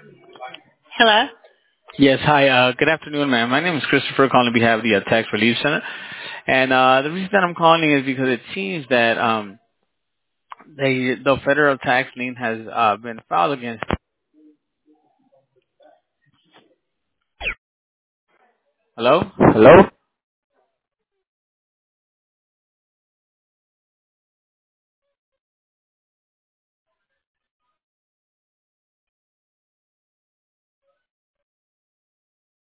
Hello? Yes, hi. Good afternoon, ma'am. My name is Christopher calling on behalf of the Tax Relief Center. And the reason that I'm calling is because it seems that the federal tax lien has been filed against. Hello? Hello?